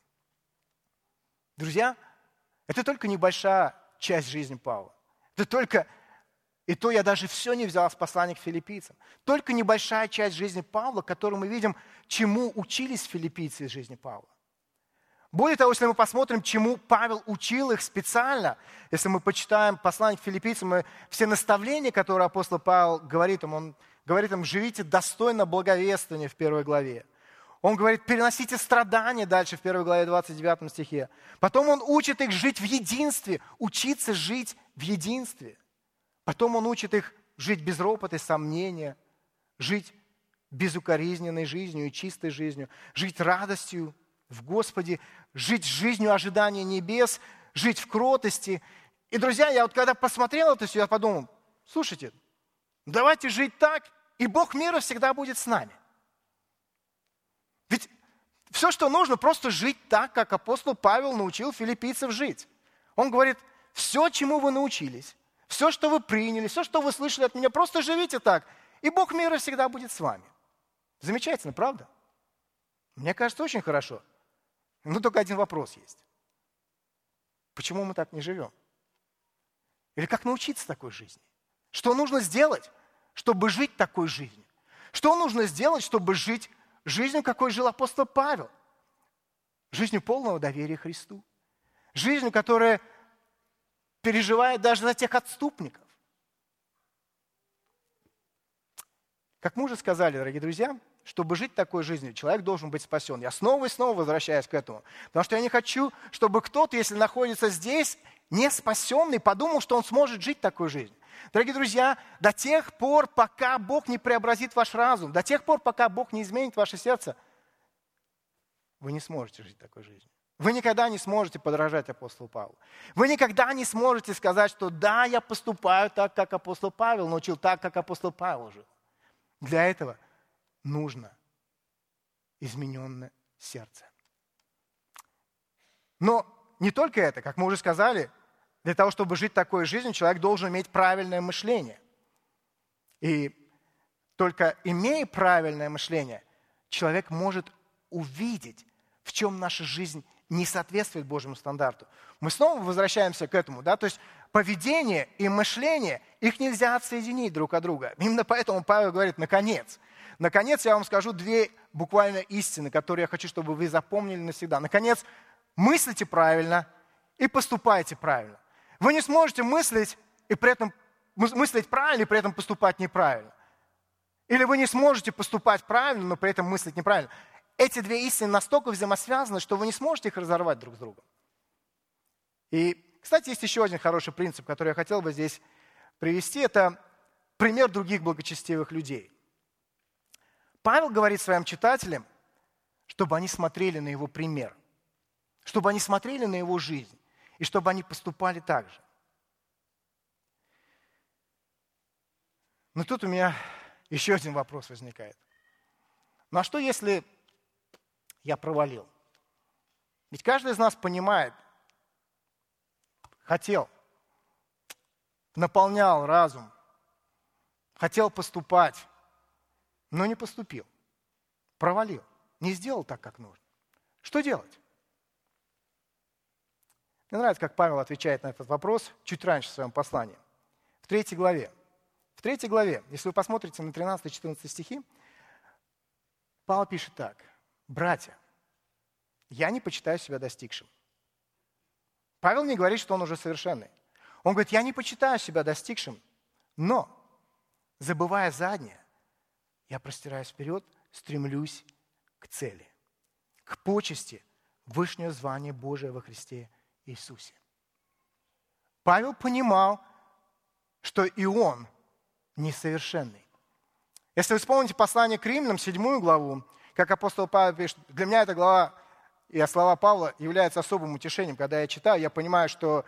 Друзья, это только небольшая часть жизни Павла. Это только, и то я даже все не взял с послания к филиппийцам. Только небольшая часть жизни Павла, которую мы видим, чему учились филиппийцы из жизни Павла. Более того, если мы посмотрим, чему Павел учил их специально, если мы почитаем послание к филиппийцам, мы, все наставления, которые апостол Павел говорит им, он говорит им, живите достойно благовествования в первой главе. Он говорит, переносите страдания дальше в первой главе двадцать девятом стихе. Потом он учит их жить в единстве, учиться жить в единстве. Потом он учит их жить без ропота и сомнения, жить безукоризненной жизнью и чистой жизнью, жить радостью в Господе, жить жизнью ожидания небес, жить в кротости. И, друзья, я вот когда посмотрел это все, я подумал, слушайте, давайте жить так, и Бог мира всегда будет с нами. Ведь все, что нужно, просто жить так, как апостол Павел научил филиппийцев жить. Он говорит, все, чему вы научились, все, что вы приняли, все, что вы слышали от меня, просто живите так, и Бог мира всегда будет с вами. Замечательно, правда? Мне кажется, очень хорошо. Но только один вопрос есть. Почему мы так не живем? Или как научиться такой жизни? Что нужно сделать, чтобы жить такой жизнью? Что нужно сделать, чтобы жить жизнью, какой жил апостол Павел? Жизнью полного доверия Христу. Жизнью, которая переживает даже за тех отступников. Как мы уже сказали, дорогие друзья, чтобы жить такой жизнью, человек должен быть спасен. Я снова и снова возвращаюсь к этому. Потому что я не хочу, чтобы кто-то, если находится здесь, не спасенный, подумал, что он сможет жить такой жизнью. Дорогие друзья, до тех пор, пока Бог не преобразит ваш разум, до тех пор, пока Бог не изменит ваше сердце, вы не сможете жить такой жизнью. Вы никогда не сможете подражать апостолу Павлу. Вы никогда не сможете сказать, что да, я поступаю так, как апостол Павел научил, так, как апостол Павел жил. Для этого нужно измененное сердце. Но не только это, как мы уже сказали, для того, чтобы жить такой жизнью, человек должен иметь правильное мышление. И только имея правильное мышление, человек может увидеть, в чем наша жизнь не соответствует Божьему стандарту. Мы снова возвращаемся к этому, да, то есть поведение и мышление, их нельзя отсоединить друг от друга. Именно поэтому Павел говорит, наконец. Наконец, я вам скажу две буквально истины, которые я хочу, чтобы вы запомнили навсегда. Наконец, мыслите правильно и поступайте правильно. Вы не сможете мыслить, и при этом, мыслить правильно и при этом поступать неправильно. Или вы не сможете поступать правильно, но при этом мыслить неправильно. Эти две истины настолько взаимосвязаны, что вы не сможете их разорвать друг с другом. И, кстати, есть еще один хороший принцип, который я хотел бы здесь привести. Это пример других благочестивых людей. Павел говорит своим читателям, чтобы они смотрели на его пример, чтобы они смотрели на его жизнь, и чтобы они поступали так же. Но тут у меня еще один вопрос возникает. Ну а что, если я провалил? Ведь каждый из нас понимает, хотел, наполнял разум, хотел поступать, но не поступил, провалил, не сделал так, как нужно. Что делать? Мне нравится, как Павел отвечает на этот вопрос чуть раньше в своем послании, в третьей главе. В третьей главе, если вы посмотрите на тринадцатый-четырнадцатый стихи, Павел пишет так. «Братья, я не почитаю себя достигшим». Павел не говорит, что он уже совершенный. Он говорит, я не почитаю себя достигшим, но, забывая заднее, я простираюсь вперед, стремлюсь к цели, к почести вышнего звания Божия во Христе Иисусе. Павел понимал, что и он несовершенный. Если вы вспомните послание к Римлянам, седьмую главу, как апостол Павел пишет, для меня эта глава и слова Павла являются особым утешением. Когда я читаю, я понимаю, что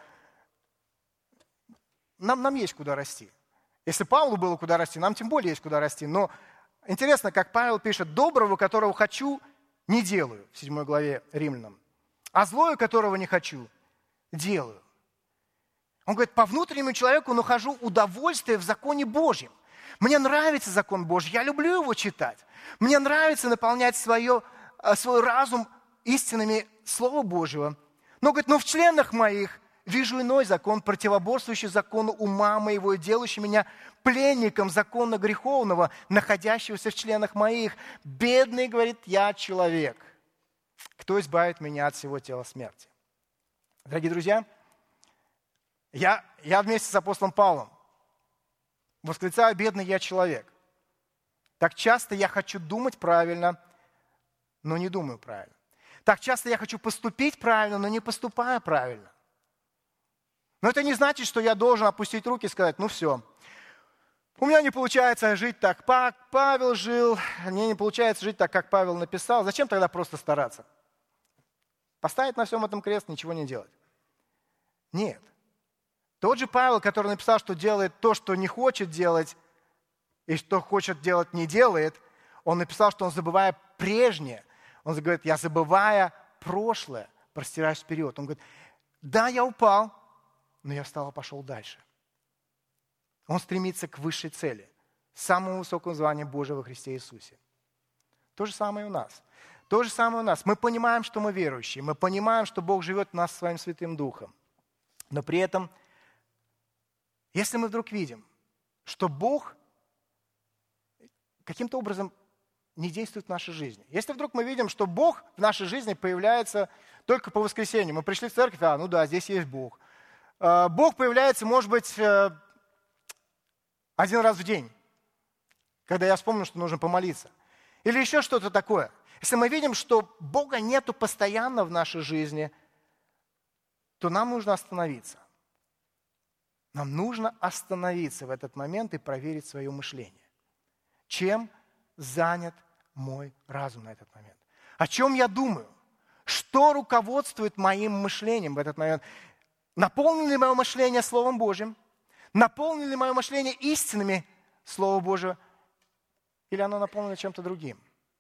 нам, нам есть куда расти. Если Павлу было куда расти, нам тем более есть куда расти. Но интересно, как Павел пишет, доброго, которого хочу, не делаю, в седьмой главе Римлянам. А злое, которого не хочу, делаю. Он говорит, по внутреннему человеку нахожу удовольствие в законе Божьем. Мне нравится закон Божий, я люблю его читать. Мне нравится наполнять свое, свой разум истинами Слова Божьего. Но, говорит, но в членах моих вижу иной закон, противоборствующий закону ума моего и делающий меня пленником закона греховного, находящегося в членах моих. Бедный, говорит, я человек. Кто избавит меня от всего тела смерти? Дорогие друзья, я, я вместе с апостолом Павлом восклицаю, бедный я человек. Так часто я хочу думать правильно, но не думаю правильно. Так часто я хочу поступить правильно, но не поступаю правильно. Но это не значит, что я должен опустить руки и сказать, ну все, у меня не получается жить так, как Павел жил, мне не получается жить так, как Павел написал. Зачем тогда просто стараться? Поставить на всем этом крест, ничего не делать. Нет. Тот же Павел, который написал, что делает то, что не хочет делать, и что хочет делать, не делает, он написал, что он, забывая прежнее, он говорит, я забывая прошлое, простираюсь вперед. Он говорит, да, я упал, но я встал и пошел дальше. Он стремится к высшей цели, самому высокому званию Божьего во Христе Иисусе. То же самое и у нас. То же самое у нас. Мы понимаем, что мы верующие, мы понимаем, что Бог живет в нас своим Святым Духом, но при этом Если мы вдруг видим, что Бог каким-то образом не действует в нашей жизни. Если вдруг мы видим, что Бог в нашей жизни появляется только по воскресенью. Мы пришли в церковь, а, ну да, здесь есть Бог. Бог появляется, может быть, один раз в день, когда я вспомню, что нужно помолиться. Или еще что-то такое. Если мы видим, что Бога нету постоянно в нашей жизни, то нам нужно остановиться. Нам нужно остановиться в этот момент и проверить свое мышление. Чем занят мой разум на этот момент? О чем я думаю? Что руководствует моим мышлением в этот момент? Наполнено ли мое мышление Словом Божьим? Наполнено ли мое мышление истинами Слова Божьего? Или оно наполнено чем-то другим?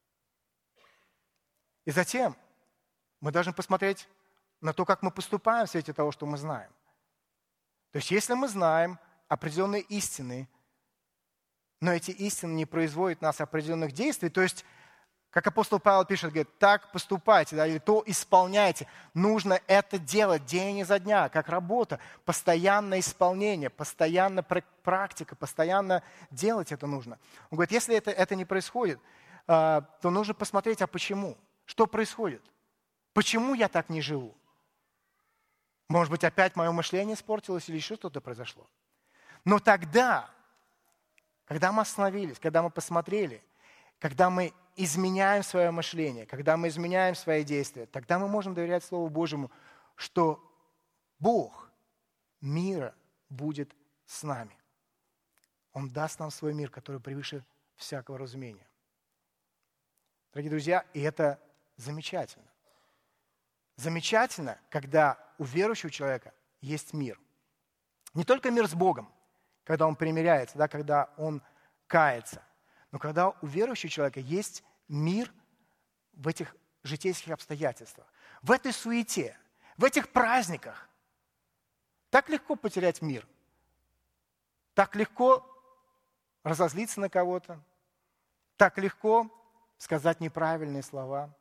И затем мы должны посмотреть на то, как мы поступаем в свете того, что мы знаем. То есть если мы знаем определенные истины, но эти истины не производят в нас определенных действий, то есть, как апостол Павел пишет, говорит, так поступайте, да, или то исполняйте. Нужно это делать день изо дня, как работа, постоянное исполнение, постоянно практика, постоянно делать это нужно. Он говорит, если это, это не происходит, то нужно посмотреть, а почему? Что происходит? Почему я так не живу? Может быть, опять мое мышление испортилось или еще что-то произошло. Но тогда, когда мы остановились, когда мы посмотрели, когда мы изменяем свое мышление, когда мы изменяем свои действия, тогда мы можем доверять Слову Божьему, что Бог мира будет с нами. Он даст нам свой мир, который превыше всякого разумения. Дорогие друзья, и это замечательно. Замечательно, когда у верующего человека есть мир. Не только мир с Богом, когда он примиряется, да, когда он кается, но когда у верующего человека есть мир в этих житейских обстоятельствах, в этой суете, в этих праздниках. Так легко потерять мир. Так легко разозлиться на кого-то. Так легко сказать неправильные слова.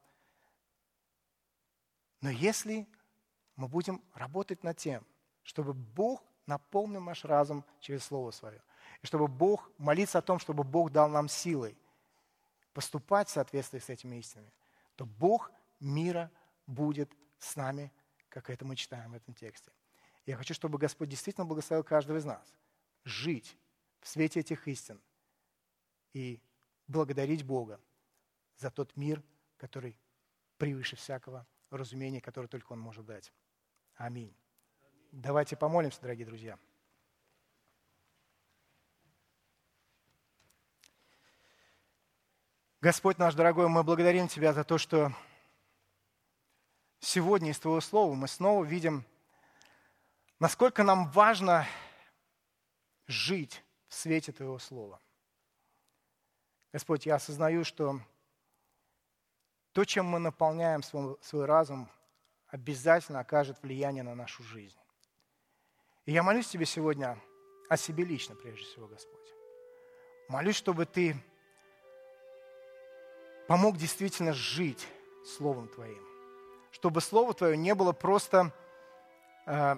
Но если мы будем работать над тем, чтобы Бог наполнил наш разум через Слово Свое, и чтобы Бог, молиться о том, чтобы Бог дал нам силы поступать в соответствии с этими истинами, то Бог мира будет с нами, как это мы читаем в этом тексте. Я хочу, чтобы Господь действительно благословил каждого из нас жить в свете этих истин и благодарить Бога за тот мир, который превыше всякого разумения, которое только Он может дать. Аминь. Давайте помолимся, дорогие друзья. Господь наш дорогой, мы благодарим Тебя за то, что сегодня из Твоего Слова мы снова видим, насколько нам важно жить в свете Твоего Слова. Господь, я осознаю, что то, чем мы наполняем свой, свой разум, обязательно окажет влияние на нашу жизнь. И я молюсь Тебе сегодня о себе лично, прежде всего, Господь. Молюсь, чтобы Ты помог действительно жить Словом Твоим. Чтобы Слово Твое не было просто э,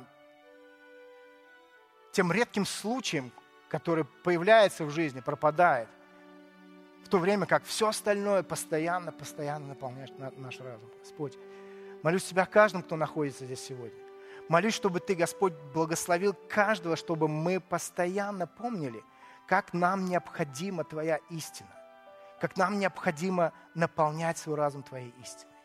тем редким случаем, который появляется в жизни, пропадает, в то время как все остальное постоянно, постоянно наполняет наш разум. Господь, молюсь Тебя о каждом, кто находится здесь сегодня. Молюсь, чтобы Ты, Господь, благословил каждого, чтобы мы постоянно помнили, как нам необходима Твоя истина, как нам необходимо наполнять свой разум Твоей истиной.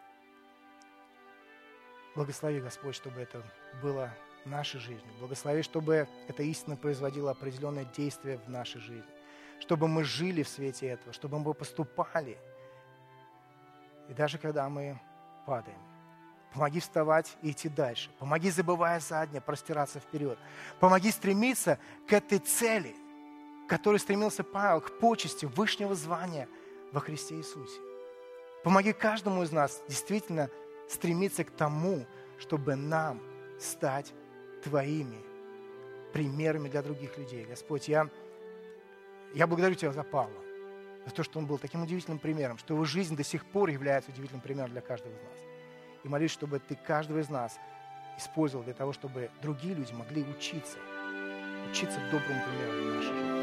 Благослови, Господь, чтобы это было в нашей жизни. Благослови, чтобы эта истина производила определенное действие в нашей жизни. Чтобы мы жили в свете этого, чтобы мы поступали. И даже когда мы падаем, помоги вставать и идти дальше. Помоги, забывая заднее, простираться вперед. Помоги стремиться к этой цели, к которой стремился Павел, к почести вышнего звания во Христе Иисусе. Помоги каждому из нас действительно стремиться к тому, чтобы нам стать Твоими примерами для других людей. Господь, я, я благодарю Тебя за Павла, за то, что он был таким удивительным примером, что его жизнь до сих пор является удивительным примером для каждого из нас. И молюсь, чтобы Ты каждого из нас использовал для того, чтобы другие люди могли учиться учиться доброму примеру в нашей жизни.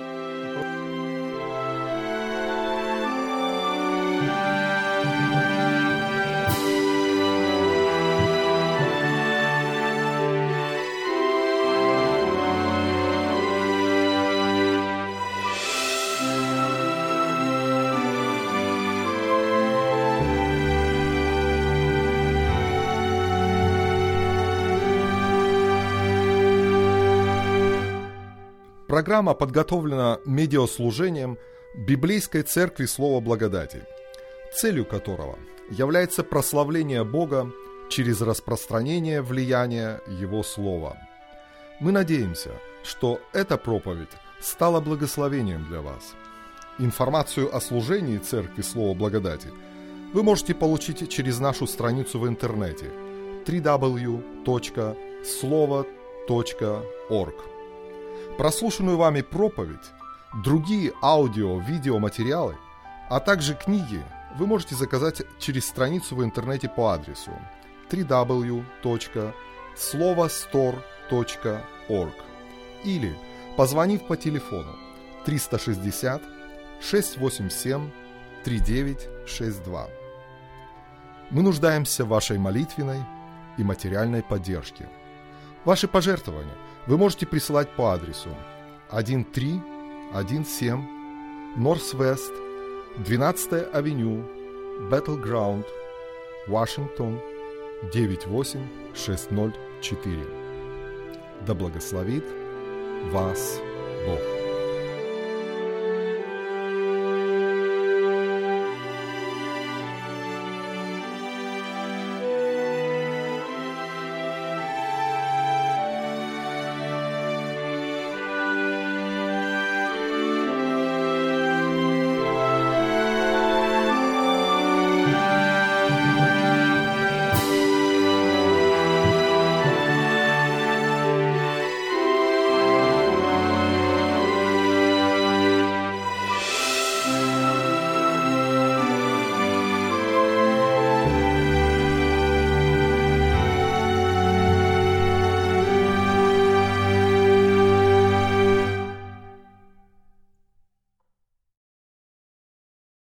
Программа подготовлена медиаслужением Библейской Церкви Слова Благодати, целью которого является прославление Бога через распространение влияния Его Слова. Мы надеемся, что эта проповедь стала благословением для вас. Информацию о служении Церкви Слова Благодати вы можете получить через нашу страницу в интернете дабл ю дабл ю дабл ю точка слово точка орг. Прослушанную вами проповедь, другие аудио-видеоматериалы, а также книги вы можете заказать через страницу в интернете по адресу дабл ю дабл ю дабл ю точка слово стор точка орг или позвонив по телефону триста шестьдесят шестьсот восемьдесят семь тридцать девять шестьдесят два. Мы нуждаемся в вашей молитвенной и материальной поддержке. Ваши пожертвования вы можете присылать по адресу тысяча триста семь Норс-Вест, двенадцатая авеню, Battleground, Вашингтон, девять восемь шесть ноль четыре. Да благословит вас Бог.